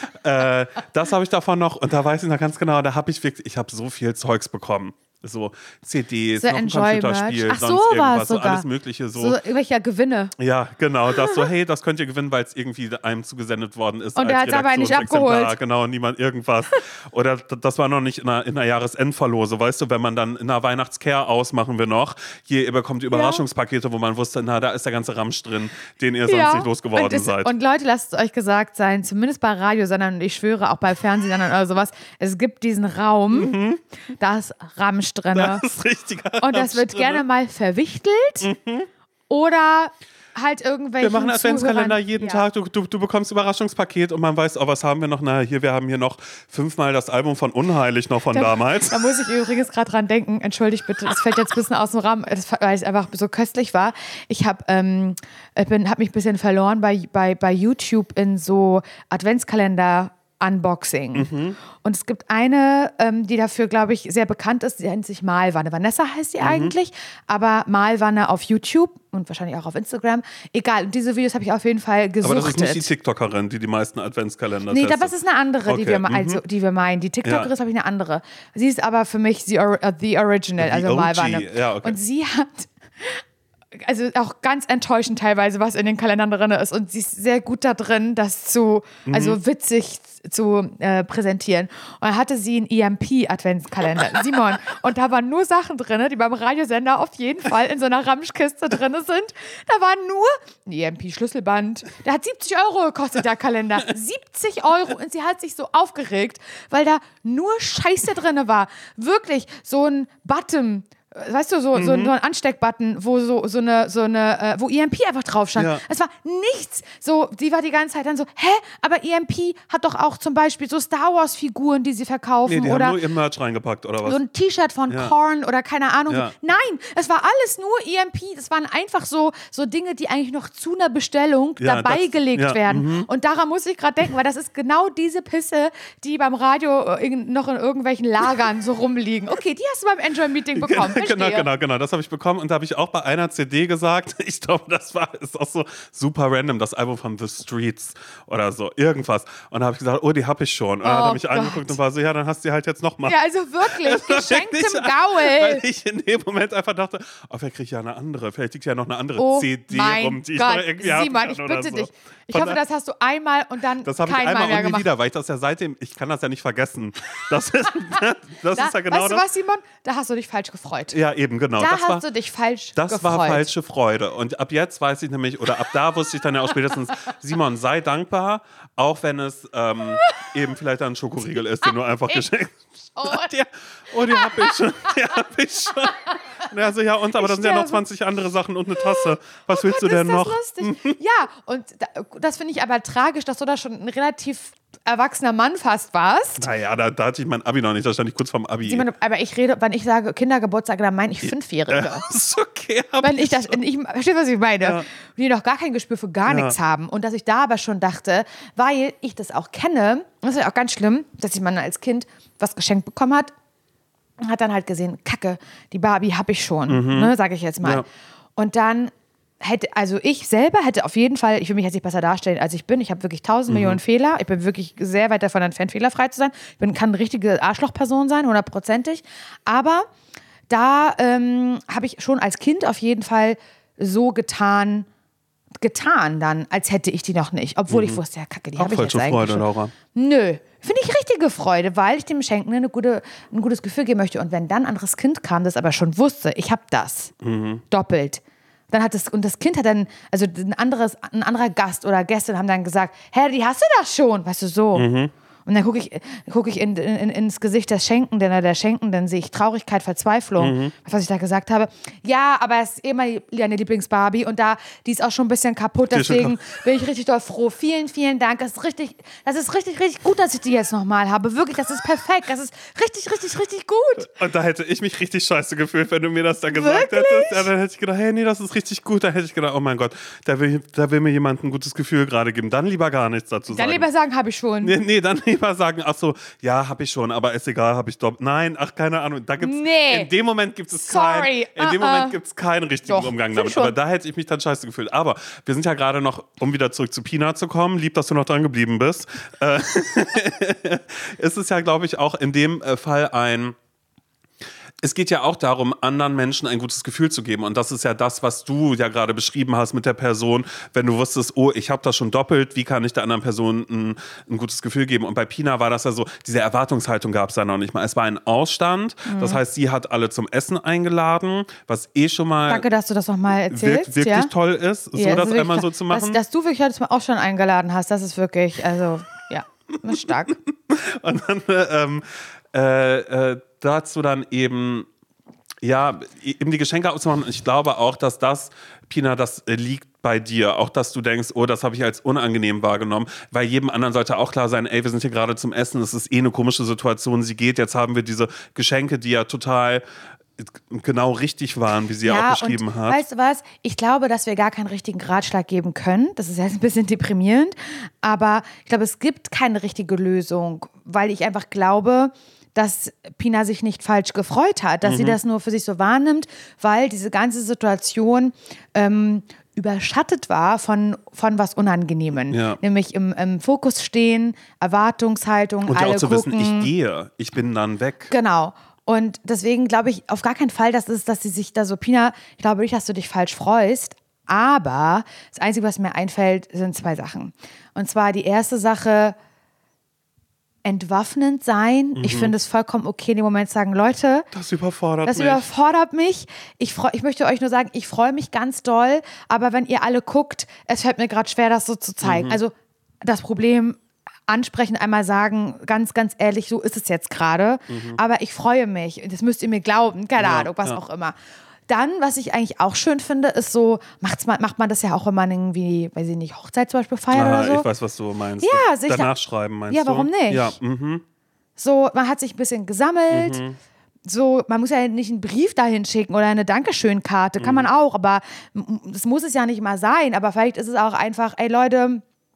äh, das habe ich davon noch. Und da weiß ich noch ganz genau, da habe ich wirklich, ich habe so viel Zeugs bekommen. So C Ds, so noch ein Computerspiel, Ach, sonst so irgendwas, so sogar. alles mögliche. So, so irgendwelche Gewinne. Ja, genau, das so, hey, das könnt ihr gewinnen, weil es irgendwie einem zugesendet worden ist. Und der hat es aber nicht abgeholt. Genau, niemand irgendwas. Oder das war noch nicht in einer, in einer Jahresendverlose, weißt du, wenn man dann in einer Weihnachtscare ausmachen wir noch, hier, ihr bekommt Überraschungspakete, wo man wusste, na, da ist der ganze Ramsch drin, den ihr sonst ja. nicht losgeworden und es, seid. Und Leute, lasst es euch gesagt sein, zumindest bei Radiosendern und ich schwöre auch bei Fernsehsendern oder sowas, es gibt diesen Raum, mhm. da ist Ramsch drin. Das ist und das wird gerne mal verwichtelt mhm. oder halt irgendwelche. Wir machen Adventskalender jeden ja. Tag. Du, du, du bekommst Überraschungspaket und man weiß, oh, was haben wir noch? Na, hier, wir haben hier noch fünfmal das Album von Unheilig noch von da, damals. Da muss ich übrigens gerade dran denken. Entschuldigt bitte, das fällt jetzt ein bisschen aus dem Rahmen, weil es einfach so köstlich war. Ich habe ähm, hab mich ein bisschen verloren bei, bei, bei YouTube in so Adventskalender Unboxing. Mhm. Und es gibt eine, ähm, die dafür, glaube ich, sehr bekannt ist, die nennt sich Malwanne. Vanessa heißt die mhm. eigentlich, aber Malwanne auf YouTube und wahrscheinlich auch auf Instagram. Egal, und diese Videos habe ich auf jeden Fall gesuchtet. Aber das ist nicht die TikTokerin, die die meisten Adventskalender Nee, testet. das ist eine andere, okay. die, wir, mhm. also, die wir meinen. Die TikTokerin ja. ist, habe ich, eine andere. Sie ist aber für mich the, uh, the Original, the also O G. Malwanne. Ja, okay. Und sie hat... Also auch ganz enttäuschend teilweise, was in den Kalendern drin ist. Und sie ist sehr gut da drin, das zu, mhm. also witzig zu äh, präsentieren. Und dann hatte sie einen E M P-Adventskalender, Simon. Und da waren nur Sachen drin, die beim Radiosender auf jeden Fall in so einer Ramschkiste drin sind. Da war nur ein E M P-Schlüsselband. Der hat siebzig Euro gekostet, der Kalender. siebzig Euro. Und sie hat sich so aufgeregt, weil da nur Scheiße drin war. Wirklich so ein Button. Weißt du, so, mhm. so, so ein Ansteckbutton, wo so, so eine, so eine, äh, wo E M P einfach drauf stand. Ja. Es war nichts. So, sie war die ganze Zeit dann so, hä? Aber E M P hat doch auch zum Beispiel so Star Wars Figuren, die sie verkaufen. Nee, die oder haben nur ihr Merch reingepackt, oder was? So ein T-Shirt von ja. Korn oder keine Ahnung. Ja. Nein, es war alles nur E M P. Das waren einfach so, so Dinge, die eigentlich noch zu einer Bestellung ja, dabei das, gelegt ja, werden. Mhm. Und daran muss ich gerade denken, weil das ist genau diese Pisse, die beim Radio noch in irgendwelchen Lagern so rumliegen. Okay, die hast du beim Enjoy-Meeting bekommen. genau, genau, genau. Das habe ich bekommen und da habe ich auch bei einer C D gesagt, ich glaube, das war, ist auch so super random, das Album von The Streets oder so, irgendwas. Und da habe ich gesagt, oh, die habe ich schon. Und dann Oh hat er mich Gott. angeguckt und war so, ja, dann hast du die halt jetzt nochmal. Ja, also wirklich, geschenktem Gaul. Weil ich in dem Moment einfach dachte, oh, vielleicht kriege ich ja eine andere. Vielleicht liegt ja noch eine andere Oh C D mein rum, die ich Gott. noch irgendwie haben Simon, kann ich oder bitte so. dich. Ich Von hoffe, da- das hast du einmal und dann Das habe ich kein einmal Mal mehr und nie gemacht. wieder, weil ich das ja seitdem, ich kann das ja nicht vergessen. Das ist, das Da, ist ja genau weißt du das. was, Simon? Da hast du dich falsch gefreut. Ja, eben, genau. Da das hast war, du dich falsch Das gefreut. war falsche Freude. Und ab jetzt weiß ich nämlich, oder ab da wusste ich dann ja auch spätestens, Simon, sei dankbar, auch wenn es ähm, eben vielleicht ein Schokoriegel ist, den du einfach geschenkt Oh. hast. Ja, oh, die hab ich schon. Die hab ich schon. Und er so, ja, und aber da sind ja noch sterbe. zwanzig andere Sachen und eine Tasse. Was Oh willst Gott, du denn ist das noch? lustig. Ja, und da, das finde ich aber tragisch, dass du da schon ein relativ erwachsener Mann fast warst. Naja, da, da hatte ich mein Abi noch nicht, da stand ich kurz vorm Abi. Simon, aber ich rede, wenn ich sage Kindergeburtstag, dann meine ich Fünfjährige. Ja, ist okay. hab Wenn ich das, wenn ich, verstehst du, was ich meine? Ja. Die noch gar kein Gespür für gar Ja. nichts haben. Und dass ich da aber schon dachte, weil ich das auch kenne, das ist ja auch ganz schlimm, dass man als Kind was geschenkt bekommen hat, hat dann halt gesehen, Kacke, die Barbie habe ich schon, ne, sage ich jetzt mal. Ja. Und dann hätte, also ich selber hätte auf jeden Fall, ich will mich jetzt nicht besser darstellen, als ich bin. Ich habe wirklich tausend Millionen Fehler. Ich bin wirklich sehr weit davon entfernt, fehlerfrei zu sein. Ich bin, kann eine richtige Arschlochperson sein, hundertprozentig. Aber da ähm, habe ich schon als Kind auf jeden Fall so getan, getan dann, als hätte ich die noch nicht. Obwohl ich wusste, ja, Kacke, die Auch habe ich jetzt falsche eigentlich Freude, schon. Laura. Nö, finde ich richtige Freude, weil ich dem Schenkenden eine gute, ein gutes Gefühl geben möchte. Und wenn dann ein anderes Kind kam, das aber schon wusste, ich habe das, doppelt, dann hat es, und das Kind hat dann, also ein, anderes, ein anderer Gast oder Gästin haben dann gesagt, hä, die hast du das schon, weißt du, so. Und dann gucke ich, guck ich in, in, ins Gesicht des Schenkenden oder der Schenkenden, sehe ich Traurigkeit, Verzweiflung, was ich da gesagt habe. Ja, aber es ist eh meine Lieblingsbarbie und da, die ist auch schon ein bisschen kaputt, Die ist schon deswegen bin ich richtig doll froh. Vielen, vielen Dank. Das ist richtig, das ist richtig, richtig gut, dass ich die jetzt nochmal habe. Wirklich, das ist perfekt. Das ist richtig, richtig, richtig gut. Und da hätte ich mich richtig scheiße gefühlt, wenn du mir das dann gesagt Wirklich? hättest. Ja, dann hätte ich gedacht, hey, nee, das ist richtig gut. Da hätte ich gedacht, oh mein Gott, da will, da will mir jemand ein gutes Gefühl gerade geben. Dann lieber gar nichts dazu sagen. Dann lieber sagen, habe ich schon. Nee, nee, dann lieber sagen, ach so, ja, hab ich schon, aber ist egal, hab ich doch. Nein, ach, keine Ahnung. Da gibt's, Nee. In dem Moment gibt es Sorry, keinen, in dem uh-uh. Moment gibt's keinen richtigen Doch, Umgang find damit. ich schon. Aber da hätte ich mich dann scheiße gefühlt. Aber wir sind ja gerade noch, um wieder zurück zu Pina zu kommen, lieb, dass du noch dran geblieben bist, äh, ist es ja, glaube ich, auch in dem äh, Fall ein... Es geht ja auch darum, anderen Menschen ein gutes Gefühl zu geben. Und das ist ja das, was du ja gerade beschrieben hast mit der Person. Wenn du wusstest, oh, ich habe das schon doppelt, wie kann ich der anderen Person ein, ein gutes Gefühl geben? Und bei Pina war das ja so, diese Erwartungshaltung gab es ja noch nicht mal. Es war ein Ausstand. Mhm. Das heißt, sie hat alle zum Essen eingeladen, was eh schon mal Danke, dass du das nochmal erzählst. wirk- wirklich ja? toll ist, so Ja, das ist einmal so wirklich- zu machen. Dass, dass du wirklich heute auch schon eingeladen hast, das ist wirklich, also, ja, das ist stark. Und dann ähm, äh, äh, dazu dann eben, ja, eben die Geschenke auszumachen. Ich glaube auch, dass das, Pina, das äh, liegt bei dir. Auch, dass du denkst, oh, das habe ich als unangenehm wahrgenommen. Weil jedem anderen sollte auch klar sein, ey, wir sind hier gerade zum Essen, es ist eh eine komische Situation, sie geht, jetzt haben wir diese Geschenke, die ja total genau richtig waren, wie sie ja, auch beschrieben und hat. Weißt du was? Ich glaube, dass wir gar keinen richtigen Ratschlag geben können. Das ist jetzt ein bisschen deprimierend. Aber ich glaube, es gibt keine richtige Lösung, weil ich einfach glaube, dass Pina sich nicht falsch gefreut hat, dass Mhm. sie das nur für sich so wahrnimmt, weil diese ganze Situation ähm, überschattet war von, von was Unangenehmen. Ja. Nämlich im, im Fokus stehen, Erwartungshaltung, Und ja alle auch zu gucken. wissen, ich gehe, ich bin dann weg. Genau. Und deswegen glaube ich auf gar keinen Fall, dass es, dass sie sich da so, Pina, ich glaube nicht, dass du dich falsch freust, aber das Einzige, was mir einfällt, sind zwei Sachen. Und zwar die erste Sache, entwaffnend sein. Mhm. Ich finde es vollkommen okay, in dem Moment zu sagen, Leute, Das überfordert das mich. überfordert mich. Ich, freu, ich möchte euch nur sagen, ich freue mich ganz doll, aber wenn ihr alle guckt, es fällt mir gerade schwer, das so zu zeigen. Mhm. Also das Problem ansprechen, einmal sagen, ganz, ganz ehrlich, so ist es jetzt gerade, aber ich freue mich. Das müsst ihr mir glauben, keine Ja, Ahnung, was ja. auch immer. Dann, was ich eigentlich auch schön finde, ist so, macht's man, macht man das ja auch, wenn man irgendwie, weiß ich nicht, Hochzeit zum Beispiel feiert Ah, oder so. ich weiß, was du meinst. Ja, sicher. Danach schreiben, meinst Ja, du? warum nicht? Ja, mhm. So, man hat sich ein bisschen gesammelt. Mhm. So, man muss ja nicht einen Brief dahin schicken oder eine Dankeschön-Karte, kann man auch, aber m- das muss es ja nicht mal sein. Aber vielleicht ist es auch einfach, ey Leute,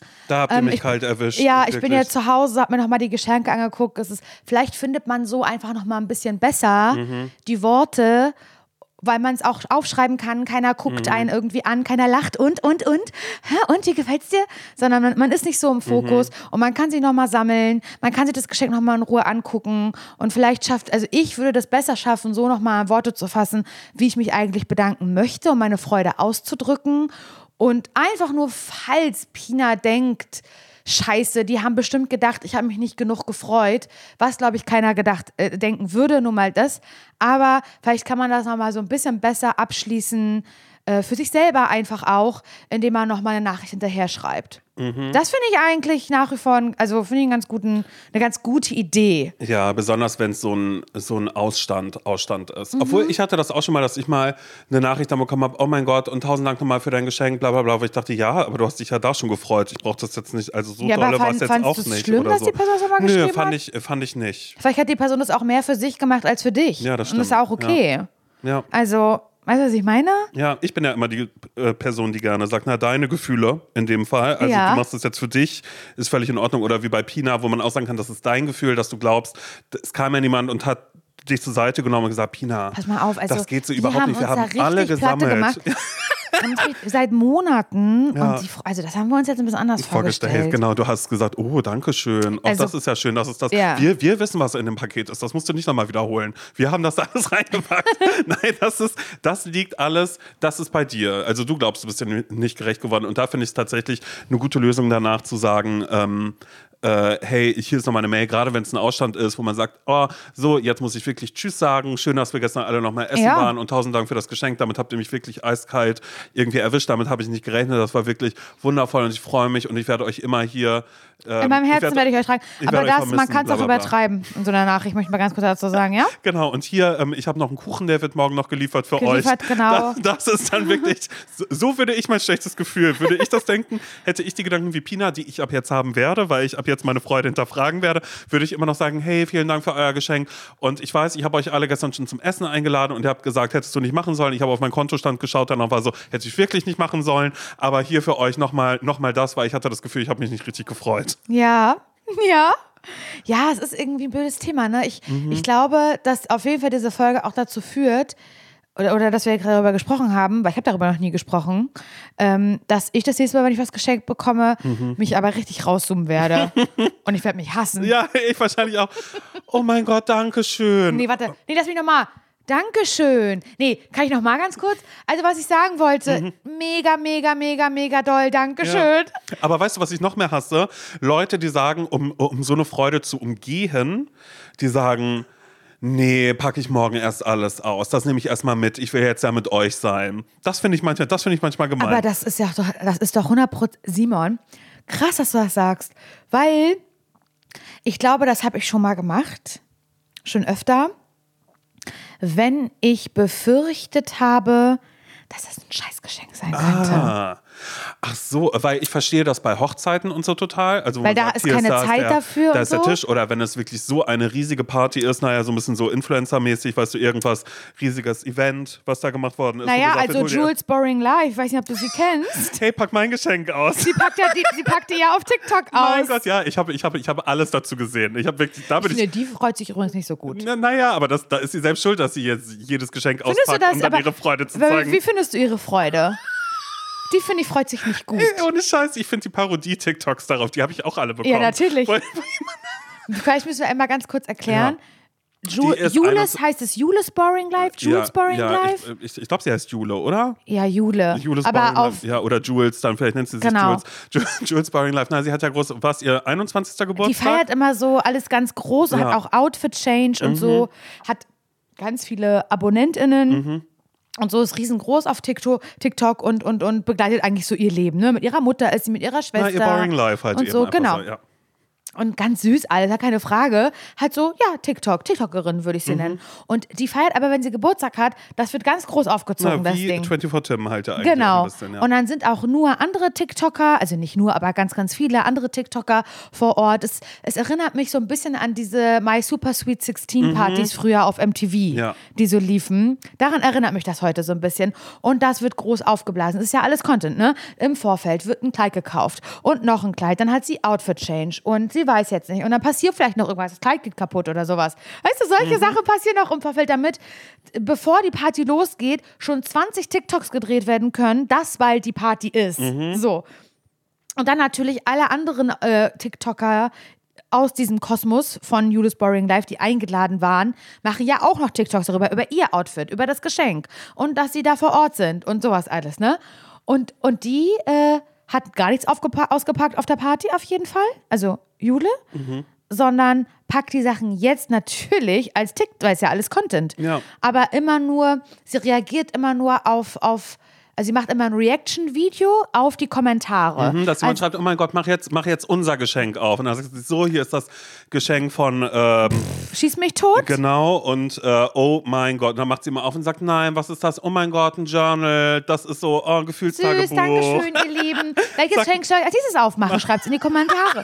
Da habt ihr Ähm, mich ich- kalt erwischt. Ja, ich wirklich. bin jetzt zu Hause, habe mir nochmal die Geschenke angeguckt. Es ist, vielleicht findet man so einfach nochmal ein bisschen besser Mhm. die Worte, weil man es auch aufschreiben kann. Keiner guckt Mhm. einen irgendwie an, keiner lacht und, und, und. Hä, und, wie gefällt's dir? Sondern man, man ist nicht so im Fokus Mhm. und man kann sich nochmal sammeln. Man kann sich das Geschenk nochmal in Ruhe angucken und vielleicht schafft, also ich würde das besser schaffen, so nochmal Worte zu fassen, wie ich mich eigentlich bedanken möchte, um meine Freude auszudrücken. Und einfach nur, falls Pina denkt, Scheiße, die haben bestimmt gedacht, ich habe mich nicht genug gefreut, was, glaube ich, keiner gedacht, äh, denken würde, nur mal das. Aber vielleicht kann man das nochmal so ein bisschen besser abschließen, äh, für sich selber einfach auch, indem man nochmal eine Nachricht hinterher schreibt. Mhm. Das finde ich eigentlich nach wie vor, also finde ich einen ganz guten, eine ganz gute Idee. Ja, besonders wenn es so ein, so ein Ausstand, Ausstand ist. Mhm. Obwohl, ich hatte das auch schon mal, dass ich mal eine Nachricht dann bekommen habe, oh mein Gott, und tausend Dank nochmal für dein Geschenk, bla bla bla. Aber ich dachte, ja, aber du hast dich ja da schon gefreut. Ich brauche das jetzt nicht, also so Ja, aber dolle war es fand- jetzt fandst auch du's nicht. schlimm, oder dass so. die Person das mal Nö, geschrieben fand hat? ich, fand ich nicht. Vielleicht hat die Person das auch mehr für sich gemacht als für dich. Ja, das Und das ist stimmt. auch okay. Ja. Also, weißt du, was ich meine? Ja, ich bin ja immer die äh, Person, die gerne sagt, na, deine Gefühle in dem Fall. Also Ja. du machst das jetzt für dich, ist völlig in Ordnung. Oder wie bei Pina, wo man auch sagen kann, das ist dein Gefühl, dass du glaubst, es kam ja niemand und hat dich zur Seite genommen und gesagt, Pina, Pass mal auf, also das geht so die überhaupt haben nicht. Wir uns da haben alle richtig Platte gesammelt. gemacht. Haben sich seit Monaten Ja. und die, also das haben wir uns jetzt ein bisschen anders Vorgestellt, vorgestellt. genau. Du hast gesagt, oh, danke schön. Auch Also- das ist ja schön, dass es das. Ja. Wir, wir wissen, was in dem Paket ist. Das musst du nicht nochmal wiederholen. Wir haben das alles reingepackt. Nein, das ist, das liegt alles, das ist bei dir. Also du glaubst, du bist dir nicht gerecht geworden. Und da finde ich es tatsächlich eine gute Lösung danach zu sagen, ähm, äh, hey, hier ist nochmal eine Mail, gerade wenn es ein Ausstand ist, wo man sagt, oh, so, jetzt muss ich wirklich Tschüss sagen. Schön, dass wir gestern alle nochmal essen Ja. waren und tausend Dank für das Geschenk. Damit habt ihr mich wirklich eiskalt irgendwie erwischt. Damit habe ich nicht gerechnet. Das war wirklich wundervoll und ich freue mich und ich werde euch immer hier. Ähm, In meinem Herzen werd- werde ich euch tragen. ich Aber werde euch das, man vermissen, kann es auch bla, bla, bla. übertreiben in so einer Nachricht. Ich möchte mal ganz kurz dazu sagen, ja? Genau, und hier, ähm, ich habe noch einen Kuchen, der wird morgen noch geliefert für Geliefert, euch. genau. Das, das ist dann wirklich, so, so würde ich mein schlechtes Gefühl, würde ich das denken, hätte ich die Gedanken wie Pina, die ich ab jetzt haben werde, weil ich ab jetzt meine Freude hinterfragen werde, würde ich immer noch sagen, hey, vielen Dank für euer Geschenk. Und ich weiß, ich habe euch alle gestern schon zum Essen eingeladen und ihr habt gesagt, hättest du nicht machen sollen. Ich habe auf meinen Kontostand geschaut, dann war so, hätte ich wirklich nicht machen sollen. Aber hier für euch nochmal noch mal das, weil ich hatte das Gefühl, ich habe mich nicht richtig gefreut. Ja, ja. Ja, es ist irgendwie ein blödes Thema, ne? Ich, Mhm. ich glaube, dass auf jeden Fall diese Folge auch dazu führt, oder, oder dass wir darüber gesprochen haben, weil ich habe darüber noch nie gesprochen, ähm, dass ich das nächste Mal, wenn ich was geschenkt bekomme, mich aber richtig rauszoomen werde. Und ich werde mich hassen. Ja, ich wahrscheinlich auch. Oh mein Gott, danke schön. Nee, warte. Nee, lass mich nochmal. Dankeschön. Nee, kann ich noch mal ganz kurz? Also, was ich sagen wollte, mega, mega, mega, mega doll. Dankeschön. Ja. Aber weißt du, was ich noch mehr hasse? Leute, die sagen, um, um so eine Freude zu umgehen, die sagen, nee, packe ich morgen erst alles aus. Das nehme ich erstmal mit. Ich will jetzt ja mit euch sein. Das finde ich manchmal, das finde ich manchmal gemein. Aber das ist ja doch, das ist doch hundert Prozent, Simon, krass, dass du das sagst. Weil ich glaube, das habe ich schon mal gemacht. Schon öfter. Wenn ich befürchtet habe, dass das ein Scheißgeschenk sein könnte. Ah. Ach so, weil ich verstehe das bei Hochzeiten und so total. Also, wo Weil man da sagt, ist hier keine da Zeit der, dafür Da und ist der so. Tisch. Oder wenn es wirklich so eine riesige Party ist, naja, so ein bisschen so Influencer-mäßig, weißt du, irgendwas, riesiges Event, was da gemacht worden ist. Naja, wo gesagt also wird, hol dir- Jules Boring Life, ich weiß nicht, ob du sie kennst. Hey, pack mein Geschenk aus. Sie packt ja, die, sie packt die ja auf TikTok aus. Mein Gott, ja, ich habe ich hab, ich hab alles dazu gesehen. Ich habe wirklich, da bin Ich ich. finde, die freut sich übrigens nicht so gut. Na, naja, aber das, da ist sie selbst schuld, dass sie jetzt jedes Geschenk Findest du auspackt, das? um dann Aber ihre Freude zu Wie- zeigen. Wie findest du ihre Freude? Die finde ich freut sich nicht gut. Ey, ohne Scheiß, ich finde die Parodie-TikToks darauf, die habe ich auch alle bekommen. Ja, natürlich. Weil- Vielleicht müssen wir einmal ganz kurz erklären. Ju Die ist Jules, eine- heißt es Jules Boring Life? Jules ja, Boring ja, Life? Ich, ich, ich glaube, sie heißt Jule, oder? Ja, Jule. Jules Aber Boring auf, Life. Ja, oder Jules, dann vielleicht nennt sie sich Genau. Jules. Ju- Jules Boring Life. Na, sie hat ja groß, was, ihr einundzwanzigster die Geburtstag? feiert immer so alles ganz groß und Ja. hat auch Outfit-Change und so. Hat ganz viele AbonnentInnen. Mhm. Und so ist riesengroß auf TikTok, TikTok und, und, und begleitet eigentlich so ihr Leben. Ne? Mit ihrer Mutter ist sie, mit ihrer Na, Schwester. ihr Boring Life halt und eben so, einfach genau. so, ja. Und ganz süß alles, ja, keine Frage. Halt so, ja, TikTok, TikTokerin würde ich sie mhm. nennen. Und die feiert aber, wenn sie Geburtstag hat, das wird ganz groß aufgezogen, Na, das wie Ding. vierundzwanzig Tim halt ja eigentlich. Genau. Ein bisschen, ja. Und dann sind auch nur andere TikToker, also nicht nur, aber ganz, ganz viele andere TikToker vor Ort. Es, es erinnert mich so ein bisschen an diese My Super Sweet sixteen Partys mhm. früher auf M T V, ja. die so liefen. Daran erinnert mich das heute so ein bisschen. Und das wird groß aufgeblasen. Das ist ja alles Content, ne? Im Vorfeld wird ein Kleid gekauft und noch ein Kleid. Dann hat sie Outfit-Change und sie weiß jetzt nicht. Und dann passiert vielleicht noch irgendwas, das Kleid geht kaputt oder sowas. Weißt du, solche mhm. Sachen passieren auch im Vorfeld, damit, bevor die Party losgeht, schon zwanzig TikToks gedreht werden können, dass bald die Party ist. Mhm. So. Und dann natürlich alle anderen äh, TikToker aus diesem Kosmos von Julis Boring Life, die eingeladen waren, machen ja auch noch TikToks darüber, über ihr Outfit, über das Geschenk und dass sie da vor Ort sind und sowas alles, ne? Und, und die äh, hat gar nichts aufgepa- ausgepackt auf der Party auf jeden Fall, also Jule, mhm. sondern packt die Sachen jetzt natürlich als TikTok, weil es ja alles Content, ja. aber immer nur, sie reagiert immer nur auf, auf also sie macht immer ein Reaction-Video auf die Kommentare. Mhm, dass jemand also, schreibt, oh mein Gott, mach jetzt, mach jetzt unser Geschenk auf. Und dann sagt sie, so, hier ist das Geschenk von ähm, Schieß mich tot? Genau, und äh, oh mein Gott. Und dann macht sie mal auf und sagt, nein, was ist das? Oh mein Gott, ein Journal. Das ist so, oh, ein Gefühlstagebuch. Süß, danke schön, ihr Lieben. Welches Geschenk soll ich als dieses aufmachen? Schreibt es in die Kommentare.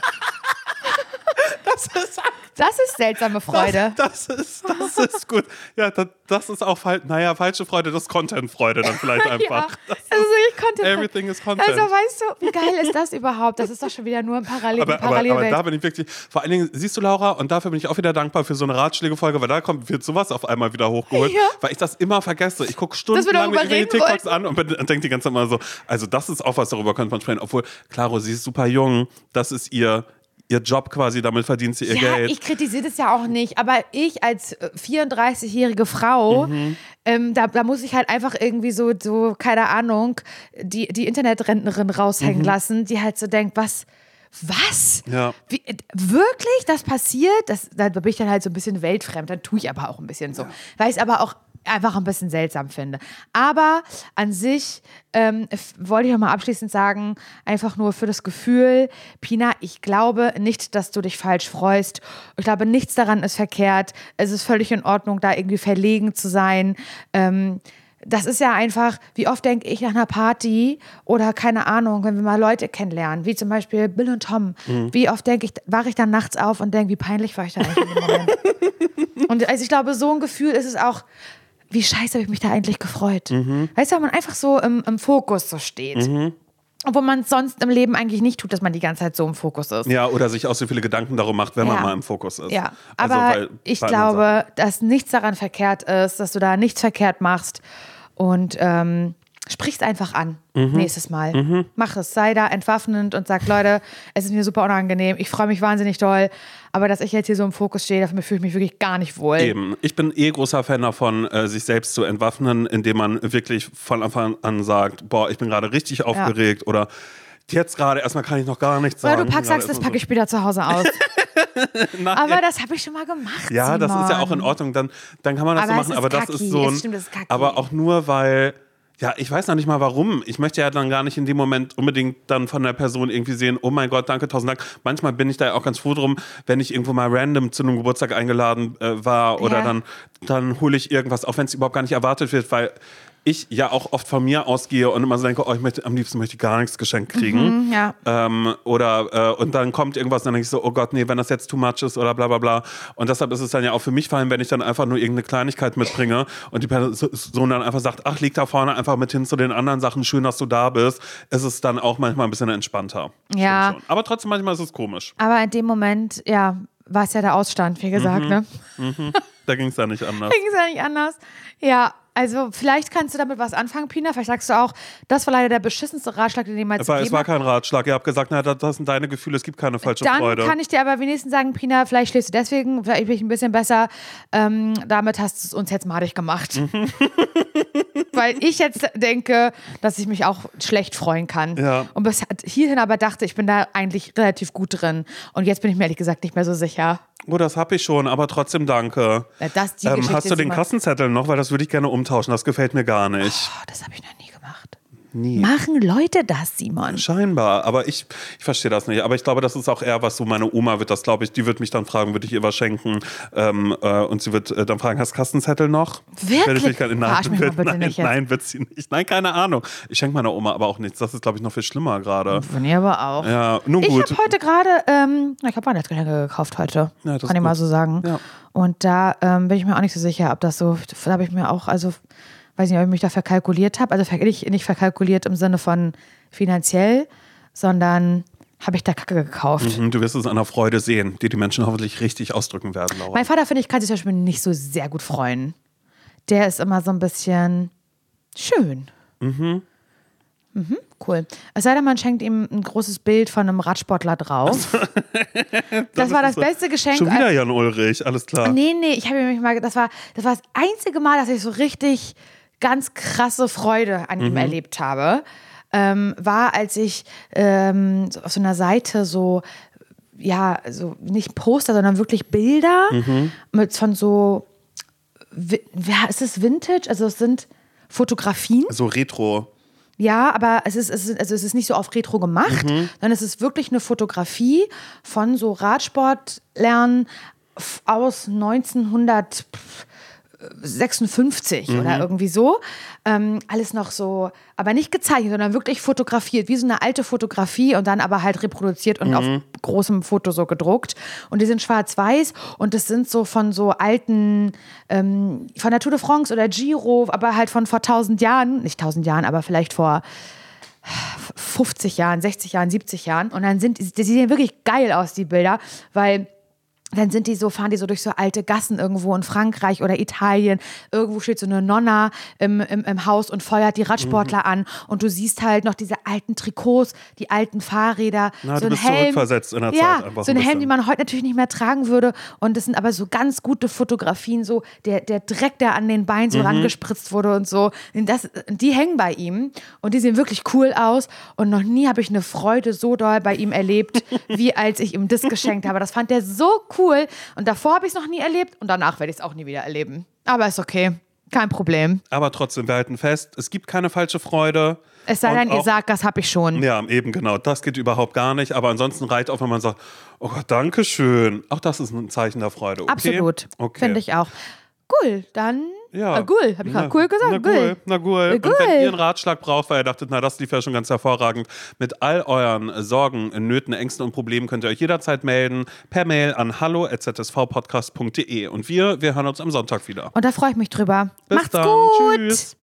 Das ist, das ist seltsame Freude. Das, das, ist, das ist gut. Ja, das, das ist auch, naja, falsche Freude, das ist Content-Freude dann vielleicht einfach. Ja, das also ist Content. Everything is Content. Also weißt du, wie geil ist das überhaupt? Das ist doch schon wieder nur ein Parallel aber, Parallelwelt. Aber, aber da bin ich wirklich, vor allen Dingen, siehst du Laura, und dafür bin ich auch wieder dankbar für so eine Ratschläge-Folge, weil da kommt, wird sowas auf einmal wieder hochgeholt, ja. weil ich das immer vergesse. Ich gucke stundenlang mir die TikToks wollten. an und, und denke die ganze Zeit mal so, also das ist auch was, darüber könnte man sprechen, obwohl, Claro, sie ist super jung, das ist ihr ihr Job quasi, damit verdient sie ihr ja, Geld. Ich kritisiere das ja auch nicht, aber ich als vierunddreißigjährige Frau, mhm. ähm, da, da muss ich halt einfach irgendwie so, so keine Ahnung, die, die Internetrentnerin raushängen mhm. lassen, die halt so denkt, was, was? Ja. Wie, wirklich, das passiert? Das, da bin ich dann halt so ein bisschen weltfremd, dann tue ich aber auch ein bisschen so. Ja. Weil ich es aber auch einfach ein bisschen seltsam finde. Aber an sich ähm, wollte ich noch mal abschließend sagen, einfach nur für das Gefühl, Pina, ich glaube nicht, dass du dich falsch freust. Ich glaube, nichts daran ist verkehrt. Es ist völlig in Ordnung, da irgendwie verlegen zu sein. Ähm, das ist ja einfach, wie oft denke ich nach einer Party oder keine Ahnung, wenn wir mal Leute kennenlernen, wie zum Beispiel Bill und Tom, mhm. wie oft denke ich, wache ich dann nachts auf und denke, wie peinlich war ich da eigentlich in dem Moment. Und also ich glaube, so ein Gefühl ist es auch, wie scheiße habe ich mich da eigentlich gefreut. Mhm. Weißt du, wenn man einfach so im, im Fokus so steht. Mhm. Obwohl man es sonst im Leben eigentlich nicht tut, dass man die ganze Zeit so im Fokus ist. Ja, oder sich auch so viele Gedanken darum macht, wenn ja. man mal im Fokus ist. Ja, also, aber weil, ich glaube, dass nichts daran verkehrt ist, dass du da nichts verkehrt machst und ähm, sprich's einfach an mhm. nächstes Mal. Mhm. Mach es, sei da entwaffnend und sag, Leute, es ist mir super unangenehm, ich freue mich wahnsinnig doll, aber dass ich jetzt hier so im Fokus stehe, dafür fühle ich mich wirklich gar nicht wohl. Eben, ich bin eh großer Fan davon, äh, sich selbst zu entwaffnen, indem man wirklich von Anfang an sagt, boah, ich bin gerade richtig aufgeregt ja. oder jetzt gerade, erstmal kann ich noch gar nichts sagen. Oder du packst, sagst, das packe ich später zu Hause aus. Aber das habe ich schon mal gemacht, Ja, Simon. Das ist ja auch in Ordnung, dann, dann kann man das aber so machen, aber das kacki. ist so ein, es stimmt, das ist kacki. aber auch nur, weil ja, ich weiß noch nicht mal warum. Ich möchte ja dann gar nicht in dem Moment unbedingt dann von der Person irgendwie sehen, oh mein Gott, danke, tausend Dank. Manchmal bin ich da ja auch ganz froh drum, wenn ich irgendwo mal random zu einem Geburtstag eingeladen äh, war oder ja. dann, dann hole ich irgendwas, auch wenn es überhaupt gar nicht erwartet wird, weil ich ja auch oft von mir ausgehe und immer so denke, oh, ich möchte, am liebsten möchte ich gar nichts geschenkt kriegen. Mhm, ja. ähm, oder, äh, und dann kommt irgendwas und dann denke ich so, oh Gott, nee, wenn das jetzt too much ist oder bla bla bla. Und deshalb ist es dann ja auch für mich vor allem, wenn ich dann einfach nur irgendeine Kleinigkeit mitbringe und die Person dann einfach sagt, ach, leg da vorne einfach mit hin zu den anderen Sachen, schön, dass du da bist, ist es dann auch manchmal ein bisschen entspannter. Ja. Aber trotzdem manchmal ist es komisch. Aber in dem Moment, ja, war es ja der Ausstand, wie gesagt, mhm. ne? Mhm. Da ging es ja nicht anders. Da ging es ja nicht anders. Ja, also vielleicht kannst du damit was anfangen, Pina. Vielleicht sagst du auch, das war leider der beschissenste Ratschlag, den jemals gegeben hat. Aber es war kein Ratschlag. Ihr habt gesagt, na, das sind deine Gefühle, es gibt keine falsche Dann Freude. Dann kann ich dir aber wenigstens sagen, Pina, vielleicht schläfst du deswegen, vielleicht bin ich ein bisschen besser. Ähm, damit hast du es uns jetzt madig gemacht. Mhm. Weil ich jetzt denke, dass ich mich auch schlecht freuen kann. Ja. Und bis hierhin aber dachte, ich bin da eigentlich relativ gut drin. Und jetzt bin ich mir ehrlich gesagt nicht mehr so sicher. Oh, das habe ich schon, aber trotzdem danke. Ja, das, die ähm, hast du den Kassenzettel noch? Weil das würde ich gerne umtauschen. Das gefällt mir gar nicht. Oh, das habe ich noch nie gemacht. Nie. Machen Leute das, Simon? Scheinbar, aber ich, ich verstehe das nicht. Aber ich glaube, das ist auch eher was so, meine Oma wird das, glaube ich, die wird mich dann fragen, würde ich ihr was schenken? Ähm, äh, und sie wird äh, dann fragen, hast du Kassenzettel noch? Wirklich? Ich nein, Verarsch mich mal bitte nein, nicht jetzt. nein, wird sie nicht. Nein, keine Ahnung. Ich schenke meiner Oma aber auch nichts. Das ist, glaube ich, noch viel schlimmer gerade. Von ihr aber auch. Ja, nun Ich gut. habe heute gerade, ähm, ich habe Weihnachtsgeschenke gekauft heute. Ja, das Kann ist ich mal gut. so sagen. Ja. Und da ähm, bin ich mir auch nicht so sicher, ob das so, da habe ich mir auch, also weiß nicht, ob ich mich da verkalkuliert habe. Also nicht, nicht verkalkuliert im Sinne von finanziell, sondern habe ich da Kacke gekauft. Mhm, du wirst es an der Freude sehen, die die Menschen hoffentlich richtig ausdrücken werden, Laura. Mein Vater, finde ich, kann sich zum Beispiel nicht so sehr gut freuen. Der ist immer so ein bisschen schön. Mhm. Mhm, cool. Es sei denn, man schenkt ihm ein großes Bild von einem Radsportler drauf. das, das war das so. beste Geschenk. Schon wieder Jan Ulrich, alles klar. Nee, nee, ich habe mich mal, das war, das war das einzige Mal, dass ich so richtig ganz krasse Freude an ihm Mhm. erlebt habe. Ähm, war, als ich ähm, so auf so einer Seite so, ja, so nicht Poster, sondern wirklich Bilder Mhm. mit von so, wie, ja, ist es Vintage? Also es sind Fotografien. So Retro. Ja, aber es ist, es ist, also es ist nicht so auf Retro gemacht, Mhm. sondern es ist wirklich eine Fotografie von so Radsportlern f- aus neunzehnhundertsechsundfünfzig Mhm. oder irgendwie so. Ähm, alles noch so, aber nicht gezeichnet, sondern wirklich fotografiert, wie so eine alte Fotografie und dann aber halt reproduziert und Mhm. auf großem Foto so gedruckt. Und die sind schwarz-weiß und das sind so von so alten, ähm, von der Tour de France oder Giro, aber halt von vor tausend Jahren, nicht tausend Jahren, aber vielleicht vor fünfzig Jahren, sechzig Jahren, siebzig Jahren. Und dann sind, die sehen wirklich geil aus, die Bilder, weil dann sind die so, fahren die so durch so alte Gassen irgendwo in Frankreich oder Italien. Irgendwo steht so eine Nonna im, im, im Haus und feuert die Radsportler Mhm. an. Und du siehst halt noch diese alten Trikots, die alten Fahrräder. Na, so du ein bist Helm. zurückversetzt in der ja, Zeit einfach so ein ein Helm, bisschen. die man heute natürlich nicht mehr tragen würde. Und das sind aber so ganz gute Fotografien, so der, der Dreck, der an den Beinen so Mhm. rangespritzt wurde und so. Und das, die hängen bei ihm und die sehen wirklich cool aus. Und noch nie habe ich eine Freude so doll bei ihm erlebt, wie als ich ihm das geschenkt habe. Das fand er so cool. Und davor habe ich es noch nie erlebt und danach werde ich es auch nie wieder erleben. Aber ist okay. Kein Problem. Aber trotzdem, wir halten fest, es gibt keine falsche Freude. Es sei Und denn, ihr auch- sagt, das habe ich schon. Ja, eben genau. Das geht überhaupt gar nicht. Aber ansonsten reicht auch, wenn man sagt, oh Gott, danke schön. Auch das ist ein Zeichen der Freude. Okay? Absolut. Okay. Finde ich auch. Cool, dann. Ja. Ah, cool, habe ich gerade cool gesagt. Na Cool. cool, na cool. Na Und wenn cool. ihr einen Ratschlag braucht, weil ihr dachtet, na das lief ja schon ganz hervorragend, mit all euren Sorgen, Nöten, Ängsten und Problemen könnt ihr euch jederzeit melden per Mail an hallo at z s v podcast punkt d e. Und wir, wir hören uns am Sonntag wieder. Und da freue ich mich drüber. Bis Macht's dann. gut. Tschüss.